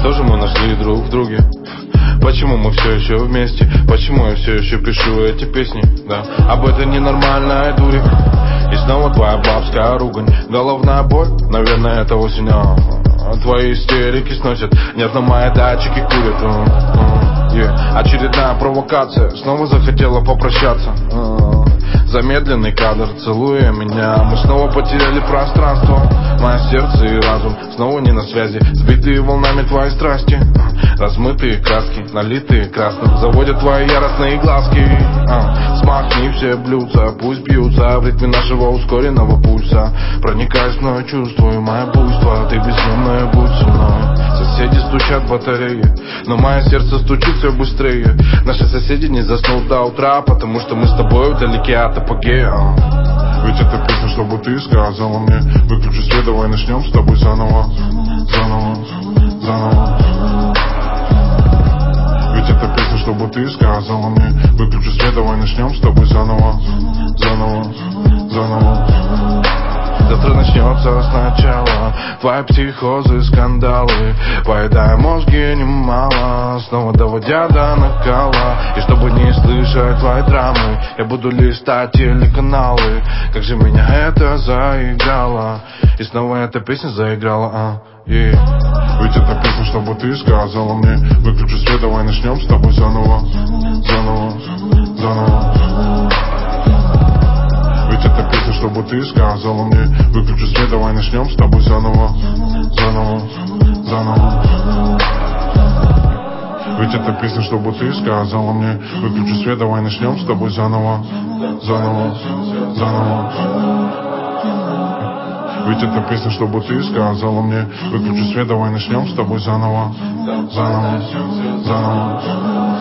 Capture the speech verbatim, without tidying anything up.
Что же мы нашли друг в друге? Почему мы все еще вместе? Почему я все еще пишу эти песни? Да, об этой ненормальной дуре. И снова твоя бабская ругань. Головная боль, наверное, это осень. а, Твои истерики сносят. Нет, на мои датчики курят. а, а, yeah. Очередная провокация. Снова захотела попрощаться. а, Замедленный кадр, целуя меня. Мы снова потеряли пространство. Мое сердце и разум снова не на связи. Сбитые волнами твои страсти. Размытые краски, налитые красным, заводят твои яростные глазки. а, Смахни все блюдца, пусть бьются в ритме нашего ускоренного пульса. Проникаясь мною, чувствую мое буйство. Ты безумная, будь со мной. Соседи стучат батареи, но мое сердце стучит все быстрее. Наши соседи не заснут до утра, потому что мы с тобой вдалеке от апогея. Ведь это песня, чтобы ты сказала мне: выключи свет, давай начнем с тобой заново. Заново, заново. Ведь это песня, чтобы ты сказала мне: выключи свет, давай начнем с тобой заново. Заново, заново. Завтра начнется сначала. Твои психозы, скандалы, поедая мозги немало, снова доводя до накала. И чтобы не слышать твои драмы, я буду листать телеканалы. Как же меня это заиграло. И снова эта песня заиграла. а, yeah. Ведь это песня, чтобы ты сказала мне: выключи свет, давай начнем с тобой заново. Заново, заново. Ведь это песня, чтобы ты сказала мне: выключи свет, давай начнем с тобой заново. Заново, заново. Ведь это песня, чтобы ты сказала мне: выключи свет, давай начнем с тобой заново. Заново, заново. Ведь это песня, чтобы ты сказала мне: выключи свет, давай начнем с тобой заново. Заново, заново.